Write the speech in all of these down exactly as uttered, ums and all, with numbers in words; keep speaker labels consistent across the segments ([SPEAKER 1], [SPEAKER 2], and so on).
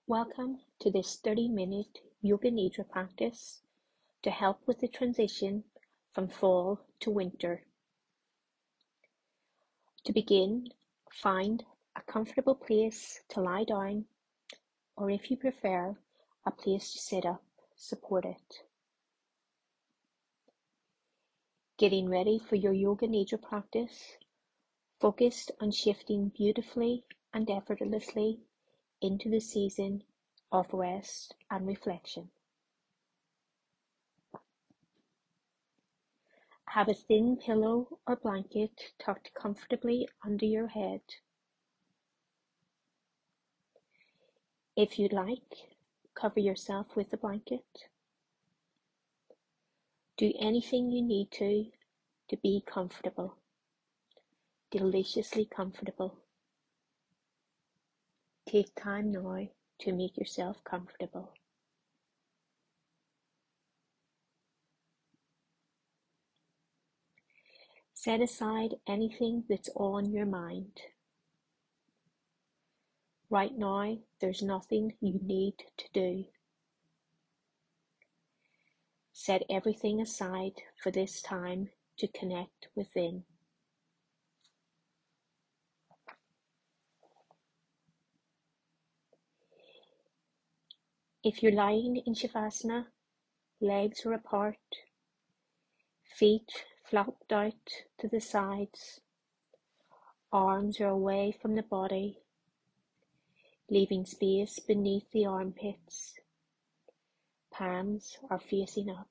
[SPEAKER 1] Welcome to this thirty minute Yoga Nidra practice to help with the transition from fall to winter. To begin, find a comfortable place to lie down, or if you prefer, a place to sit up supported. Getting ready for your Yoga Nidra practice, focused on shifting beautifully and effortlessly into the season of rest and reflection. Have a thin pillow or blanket tucked comfortably under your head. If you'd like, cover yourself with a blanket. Do anything you need to to be comfortable, deliciously comfortable. Take time now to make yourself comfortable. Set aside anything that's on your mind. Right now, there's nothing you need to do. Set everything aside for this time to connect within. If you're lying in Shavasana, legs are apart, feet flopped out to the sides, arms are away from the body, leaving space beneath the armpits, palms are facing up.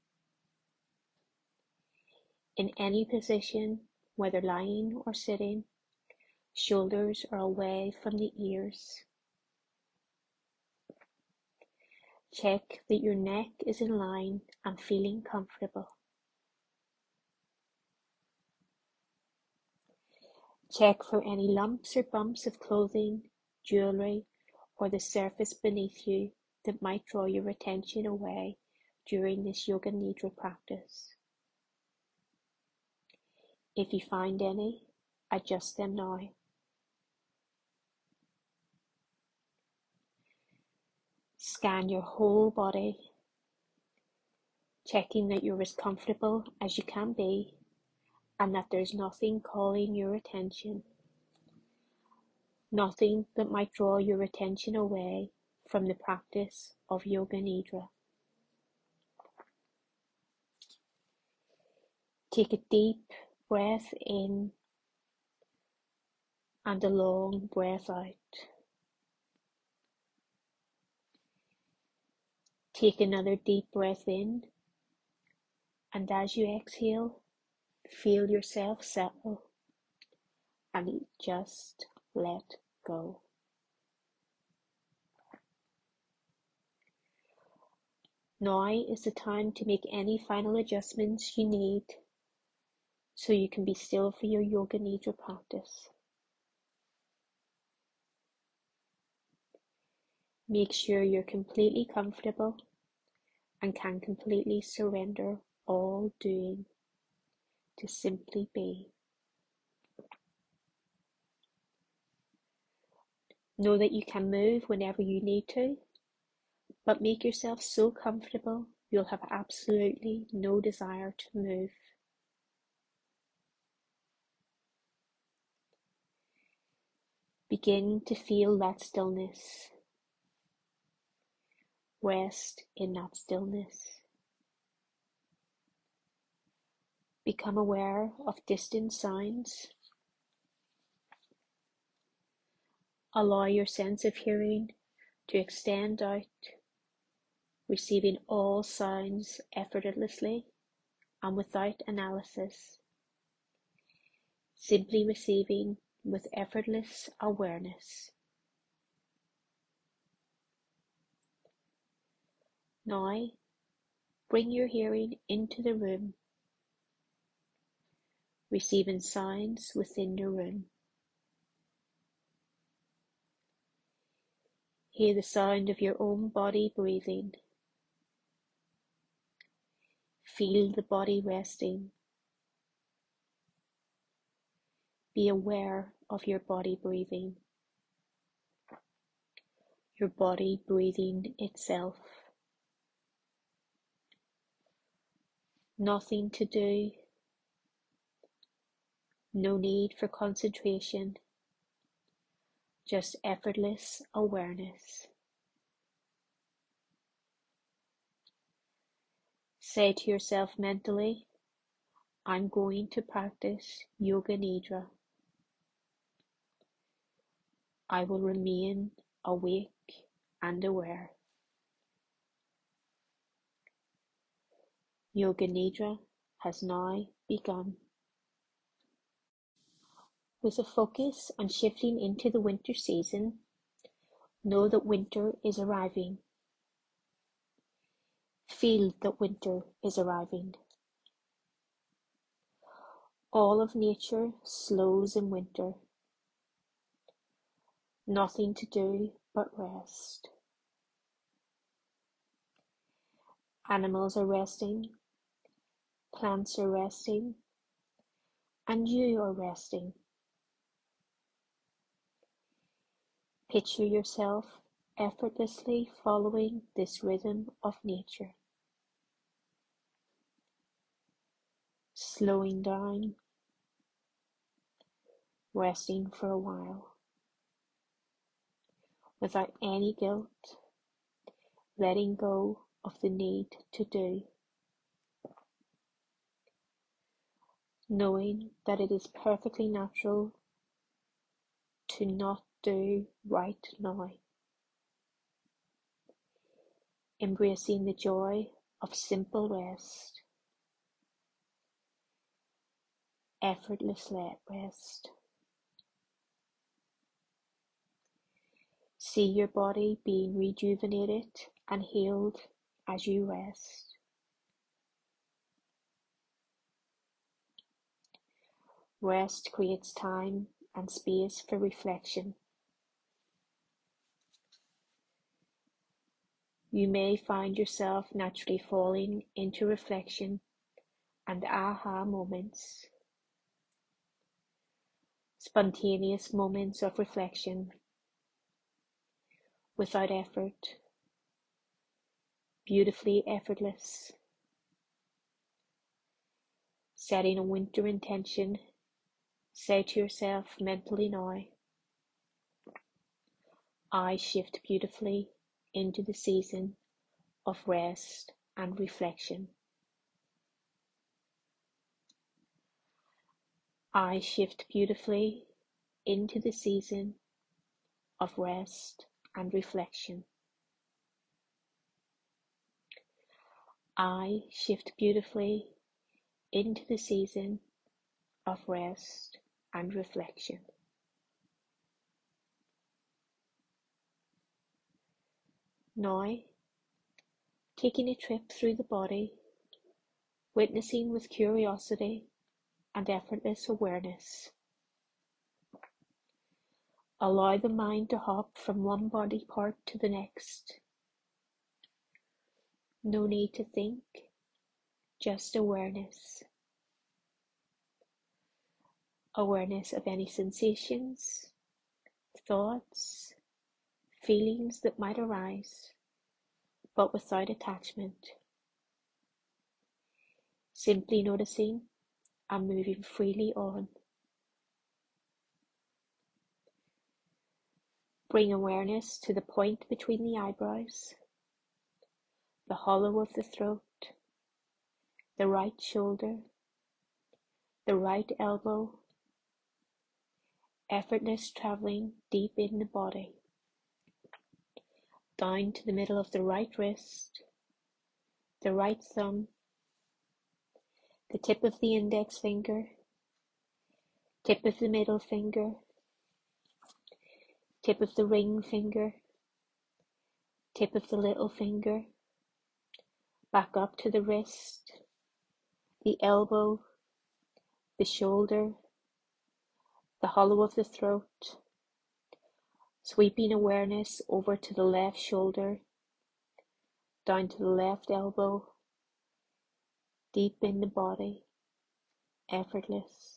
[SPEAKER 1] In any position, whether lying or sitting, shoulders are away from the ears. Check that your neck is in line and feeling comfortable. Check for any lumps or bumps of clothing, jewelry, or the surface beneath you that might draw your attention away during this Yoga Nidra practice. If you find any, adjust them now. Scan your whole body, checking that you're as comfortable as you can be and that there's nothing calling your attention, nothing that might draw your attention away from the practice of Yoga Nidra. Take a deep breath in and a long breath out. Take another deep breath in, and as you exhale, feel yourself settle and just let go. Now is the time to make any final adjustments you need so you can be still for your Yoga Nidra practice. Make sure you're completely comfortable and can completely surrender all doing to simply be. Know that you can move whenever you need to, but make yourself so comfortable you'll have absolutely no desire to move. Begin to feel that stillness. Rest in that stillness. Become aware of distant sounds. Allow your sense of hearing to extend out, receiving all sounds effortlessly and without analysis. Simply receiving with effortless awareness. Now, bring your hearing into the room, receiving sounds within the room. Hear the sound of your own body breathing. Feel the body resting. Be aware of your body breathing. your body breathing itself. Nothing to do, no need for concentration, just effortless awareness. Say to yourself mentally, I'm going to practice Yoga Nidra. I will remain awake and aware. Yoga Nidra has now begun. With a focus on shifting into the winter season, know that winter is arriving. Feel that winter is arriving. All of nature slows in winter. Nothing to do but rest. Animals are resting, plants are resting, and you are resting. Picture yourself effortlessly following this rhythm of nature. Slowing down, resting for a while, without any guilt, letting go of the need to do, knowing that it is perfectly natural to not do right now, embracing the joy of simple rest, effortless rest. See your body being rejuvenated and healed as you rest. Rest creates time and space for reflection. You may find yourself naturally falling into reflection and aha moments, spontaneous moments of reflection, without effort, beautifully effortless. Setting a winter intention, say to yourself mentally now, I shift beautifully into the season of rest and reflection. I shift beautifully into the season of rest and reflection. I shift beautifully into the season of rest and reflection. Now, taking a trip through the body, witnessing with curiosity and effortless awareness. Allow the mind to hop from one body part to the next. No need to think, just awareness. Awareness of any sensations, thoughts, feelings that might arise, but without attachment. Simply noticing and moving freely on. Bring awareness to the point between the eyebrows, the hollow of the throat, the right shoulder, the right elbow, effortless traveling deep in the body, down to the middle of the right wrist, the right thumb, the tip of the index finger, tip of the middle finger, tip of the ring finger, tip of the little finger, back up to the wrist, the elbow, the shoulder, the hollow of the throat, sweeping awareness over to the left shoulder, down to the left elbow, deep in the body, effortless.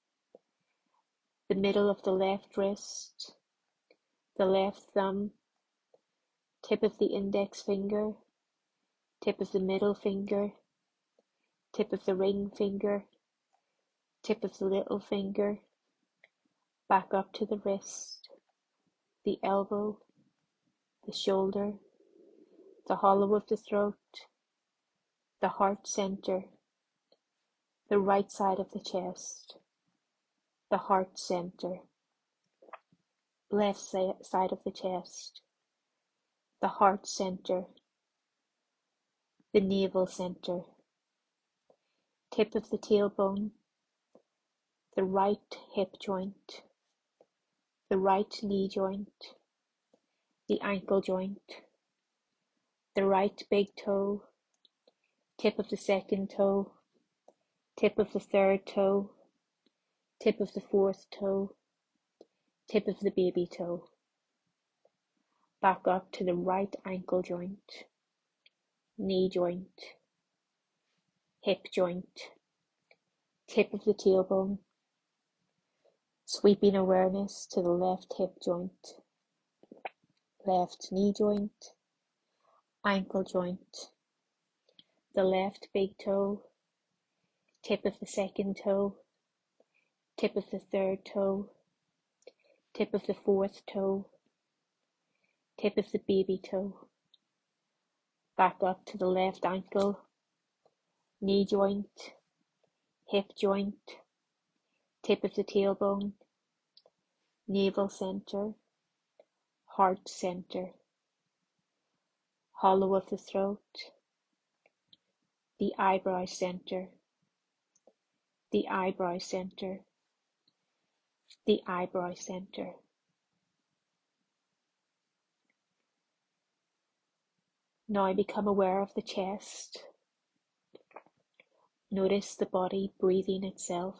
[SPEAKER 1] The middle of the left wrist, the left thumb, tip of the index finger, tip of the middle finger, tip of the ring finger, tip of the little finger, back up to the wrist, the elbow, the shoulder, the hollow of the throat, the heart center, the right side of the chest, the heart center, left side of the chest, the heart center, the navel center, tip of the tailbone, the right hip joint, the right knee joint, the ankle joint, the right big toe, tip of the second toe, tip of the third toe, tip of the fourth toe, tip of the baby toe, back up to the right ankle joint, knee joint, hip joint, tip of the tailbone, sweeping awareness to the left hip joint, left knee joint, ankle joint, the left big toe, tip of the second toe, tip of the third toe, tip of the fourth toe, tip of the baby toe, back up to the left ankle, knee joint, hip joint, tip of the tailbone, navel center, heart center, hollow of the throat, the eyebrow center, the eyebrow center, the eyebrow center. Now become aware of the chest. Notice the body breathing itself.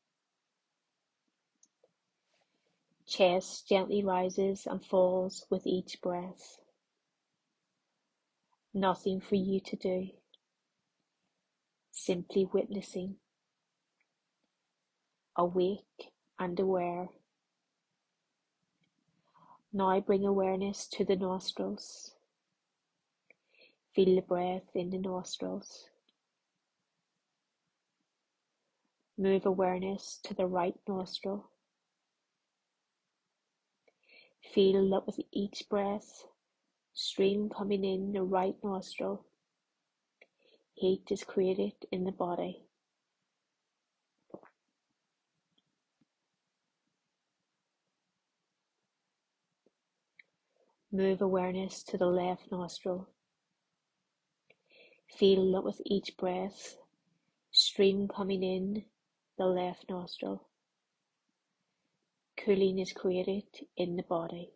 [SPEAKER 1] Chest gently rises and falls with each breath. Nothing for you to do. Simply witnessing. Awake and aware. Now bring awareness to the nostrils. Feel the breath in the nostrils. Move awareness to the right nostril. Feel that with each breath, stream coming in the right nostril, heat is created in the body. Move awareness to the left nostril. Feel that with each breath, stream coming in the left nostril. Cooling is created in the body.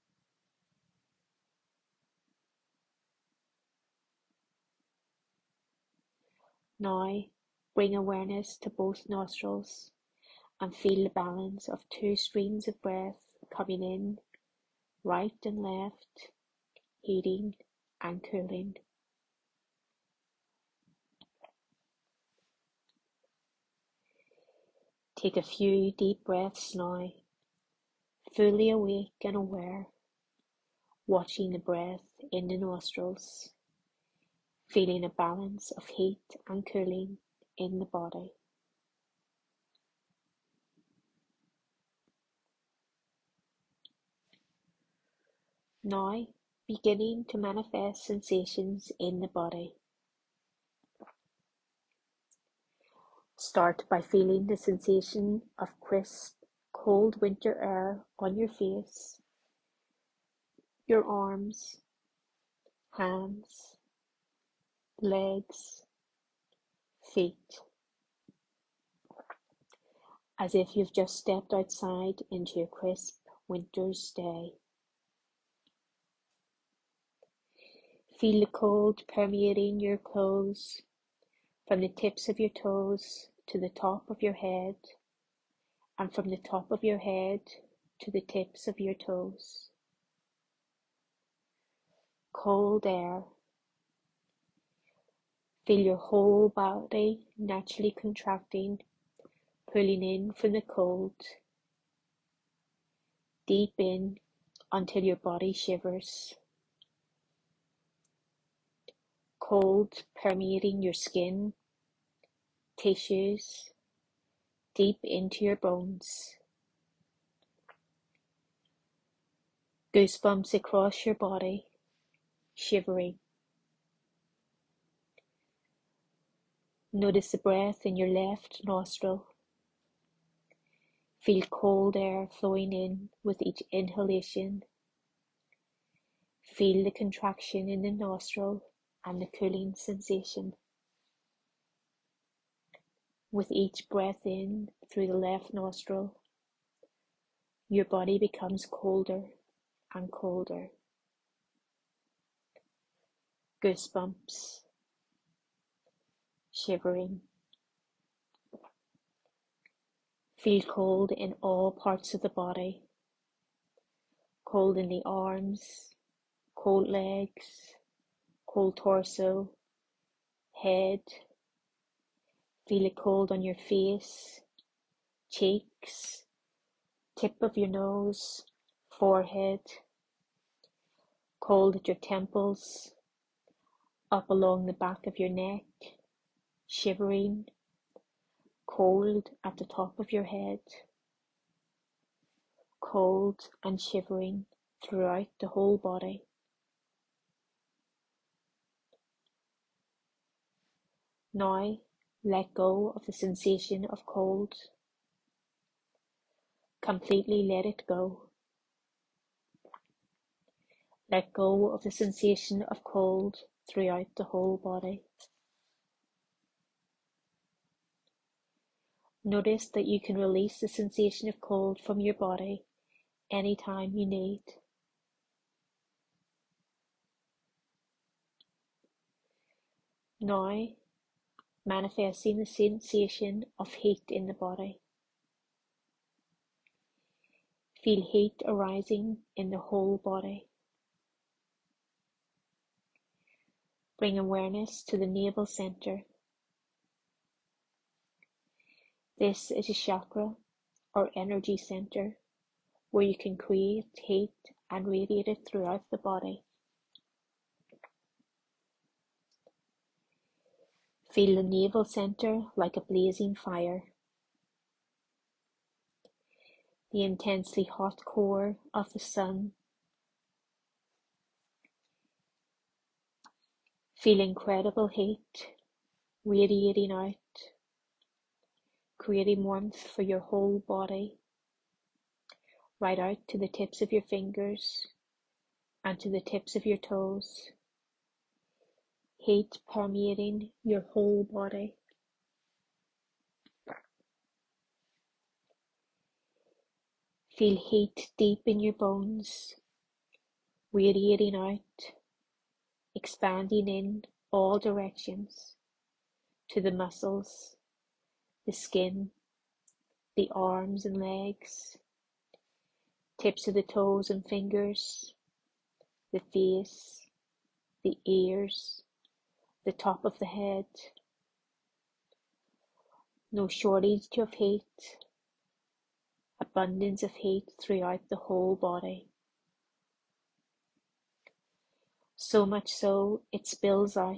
[SPEAKER 1] Now, bring awareness to both nostrils and feel the balance of two streams of breath coming in, right and left, heating and cooling. Take a few deep breaths now, fully awake and aware, watching the breath in the nostrils, feeling a balance of heat and cooling in the body. Now, beginning to manifest sensations in the body. Start by feeling the sensation of crisp, cold winter air on your face, your arms, hands, legs, feet, as if you've just stepped outside into a crisp winter's day. Feel the cold permeating your clothes, from the tips of your toes to the top of your head, and from the top of your head to the tips of your toes. Cold air. Feel your whole body naturally contracting, pulling in from the cold, deep in until your body shivers, cold permeating your skin, tissues, deep into your bones. Goosebumps across your body, shivering. Notice the breath in your left nostril. Feel cold air flowing in with each inhalation. Feel the contraction in the nostril and the cooling sensation. With each breath in through the left nostril, your body becomes colder and colder. Goosebumps, shivering. Feel cold in all parts of the body. Cold in the arms, cold legs, cold torso, head. Feel it cold on your face, cheeks, tip of your nose, forehead. Cold at your temples, up along the back of your neck, shivering. Cold at the top of your head. Cold and shivering throughout the whole body. Now, let go of the sensation of cold. Completely let it go. Let go of the sensation of cold throughout the whole body. Notice that you can release the sensation of cold from your body anytime you need. Now, manifesting the sensation of heat in the body. Feel heat arising in the whole body. Bring awareness to the navel center. This is a chakra or energy center where you can create heat and radiate it throughout the body. Feel the navel center like a blazing fire. The intensely hot core of the sun. Feel incredible heat radiating out, creating warmth for your whole body, right out to the tips of your fingers and to the tips of your toes. Heat permeating your whole body. Feel heat deep in your bones, radiating out, expanding in all directions to the muscles, the skin, the arms and legs, tips of the toes and fingers, the face, the ears, the top of the head. No shortage of heat, abundance of heat throughout the whole body. So much so it spills out,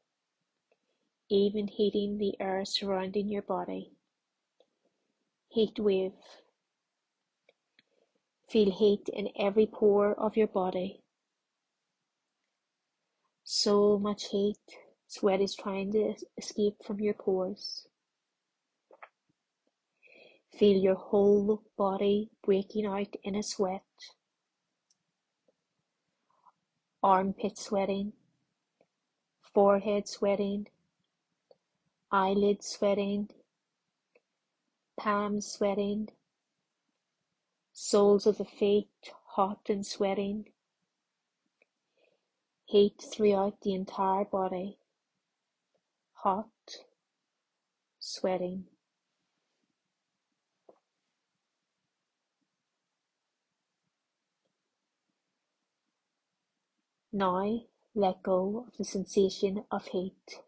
[SPEAKER 1] even heating the air surrounding your body. Heat wave. Feel heat in every pore of your body. So much heat, sweat is trying to escape from your pores. Feel your whole body breaking out in a sweat. Armpit sweating, forehead sweating, eyelids sweating, palms sweating, soles of the feet hot and sweating. Heat throughout the entire body, hot, sweating. Now let go of the sensation of heat.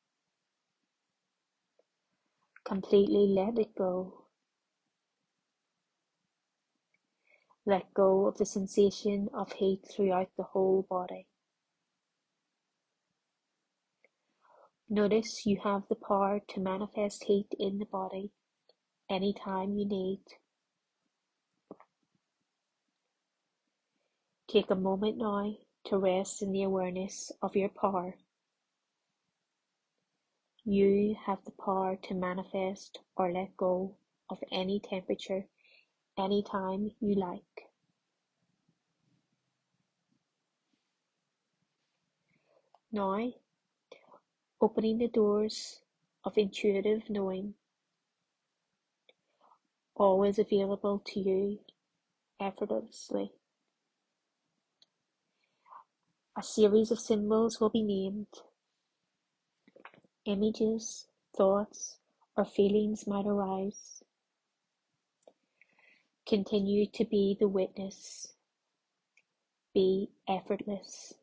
[SPEAKER 1] Completely let it go. Let go of the sensation of heat throughout the whole body. Notice you have the power to manifest heat in the body anytime you need. Take a moment now to rest in the awareness of your power. You have the power to manifest or let go of any temperature anytime you like. Now, opening the doors of intuitive knowing, always available to you effortlessly. A series of symbols will be named. Images, thoughts, or feelings might arise. Continue to be the witness. Be effortless.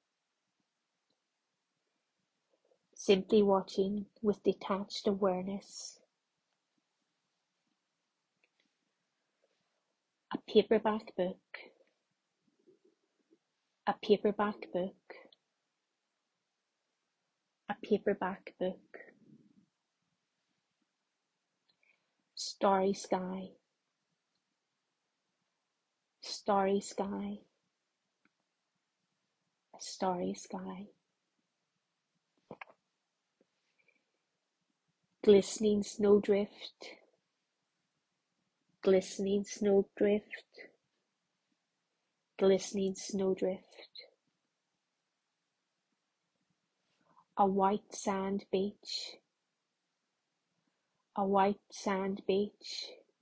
[SPEAKER 1] Simply watching with detached awareness. A paperback book. A paperback book. A paperback book. Starry sky. Starry sky. A starry sky. Glistening snowdrift. Glistening snowdrift. Glistening snowdrift. A white sand beach. A white sand beach.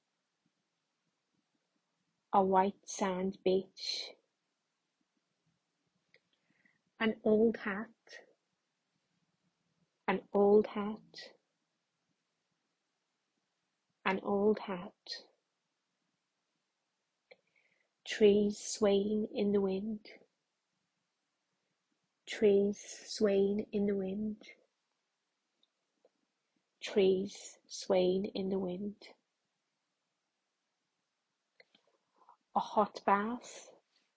[SPEAKER 1] A white sand beach. An old hat. An old hat. An old hat. Trees swaying in the wind. Trees swaying in the wind. Trees swaying in the wind. A hot bath.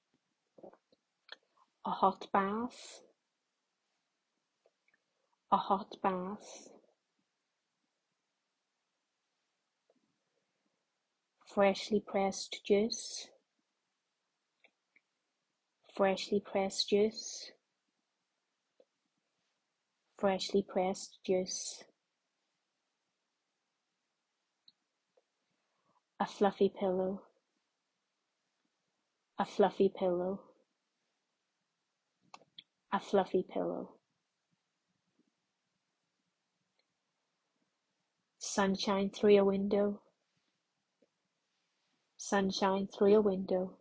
[SPEAKER 1] A hot bath. A hot bath. Freshly pressed juice. Freshly pressed juice. Freshly pressed juice. A fluffy pillow. A fluffy pillow. A fluffy pillow. Sunshine through a window. Sunshine through a window.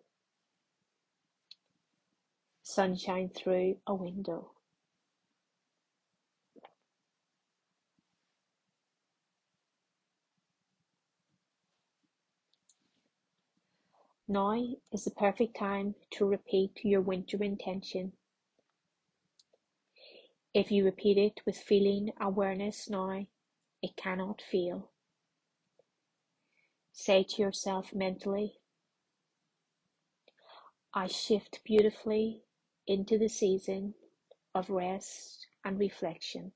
[SPEAKER 1] Sunshine through a window. Now is the perfect time to repeat your winter intention. If you repeat it with feeling awareness now, it cannot fail. Say to yourself mentally, I shift beautifully into the season of rest and reflection.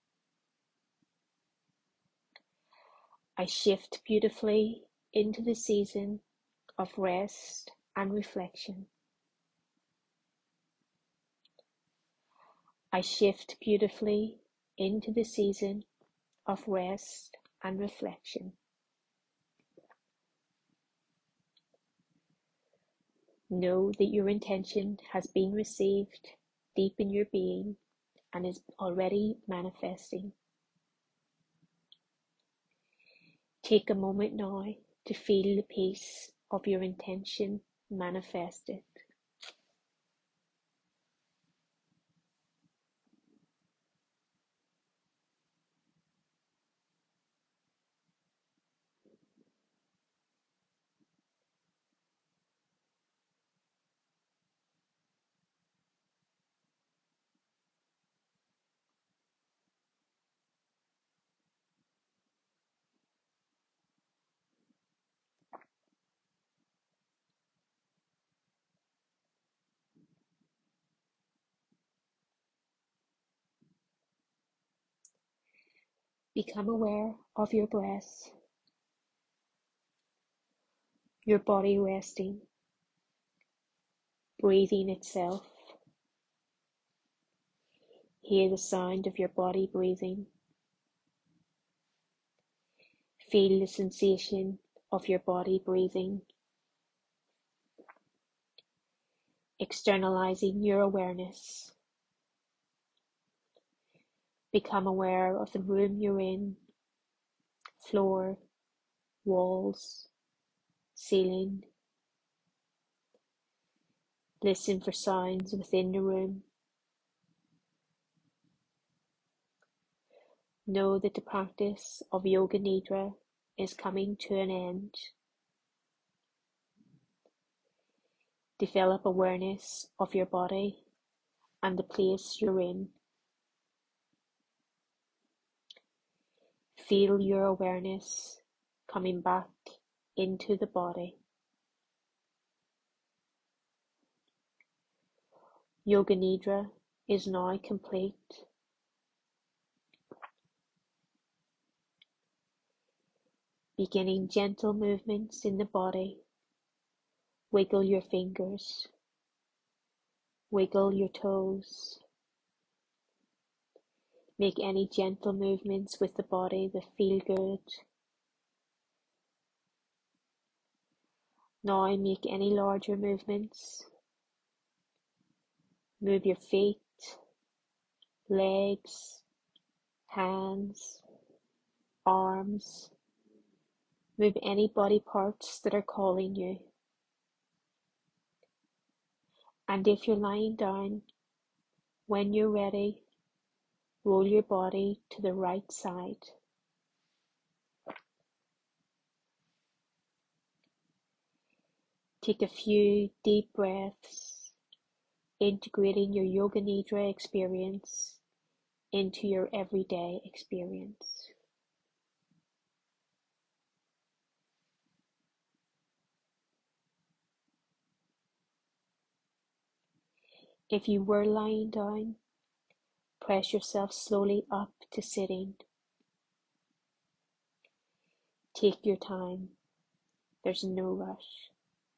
[SPEAKER 1] I shift beautifully into the season of rest and reflection. I shift beautifully into the season of rest and reflection. Know that your intention has been received deep in your being and is already manifesting. Take a moment now to feel the peace of your intention manifested. Become aware of your breath, your body resting, breathing itself. Hear the sound of your body breathing. Feel the sensation of your body breathing. Externalizing your awareness. Become aware of the room you're in, floor, walls, ceiling. Listen for sounds within the room. Know that the practice of Yoga Nidra is coming to an end. Develop awareness of your body and the place you're in. Feel your awareness coming back into the body. Yoga Nidra is now complete. Beginning gentle movements in the body. Wiggle your fingers. Wiggle your toes. Make any gentle movements with the body that feel good. Now make any larger movements. Move your feet, legs, hands, arms. Move any body parts that are calling you. And if you're lying down, when you're ready, roll your body to the right side. Take a few deep breaths, integrating your Yoga Nidra experience into your everyday experience. If you were lying down, press yourself slowly up to sitting. Take your time. There's no rush.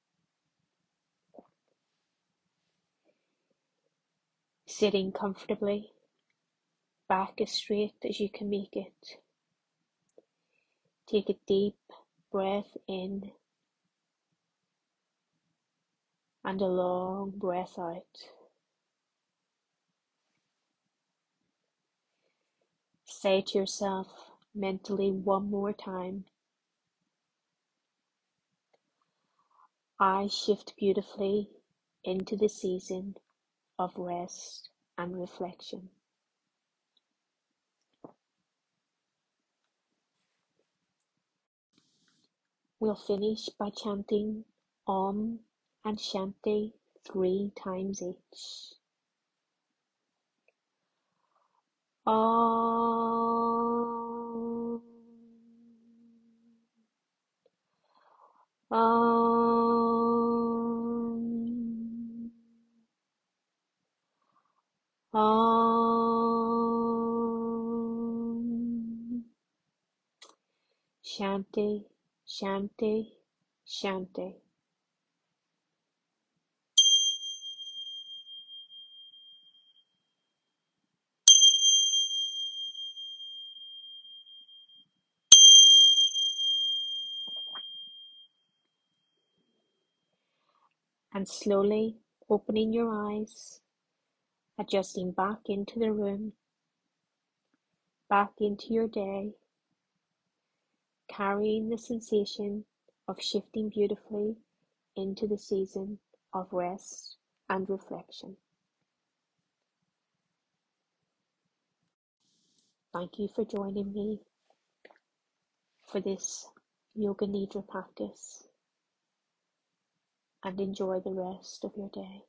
[SPEAKER 1] Sitting comfortably, back as straight as you can make it. Take a deep breath in and a long breath out. Say to yourself mentally one more time, I shift beautifully into the season of rest and reflection. We'll finish by chanting Om and Shanti three times each. Om. Om. Om. Shanti, Shanti, Shanti. And slowly opening your eyes, adjusting back into the room, back into your day, carrying the sensation of shifting beautifully into the season of rest and reflection. Thank you for joining me for this Yoga Nidra practice, and enjoy the rest of your day.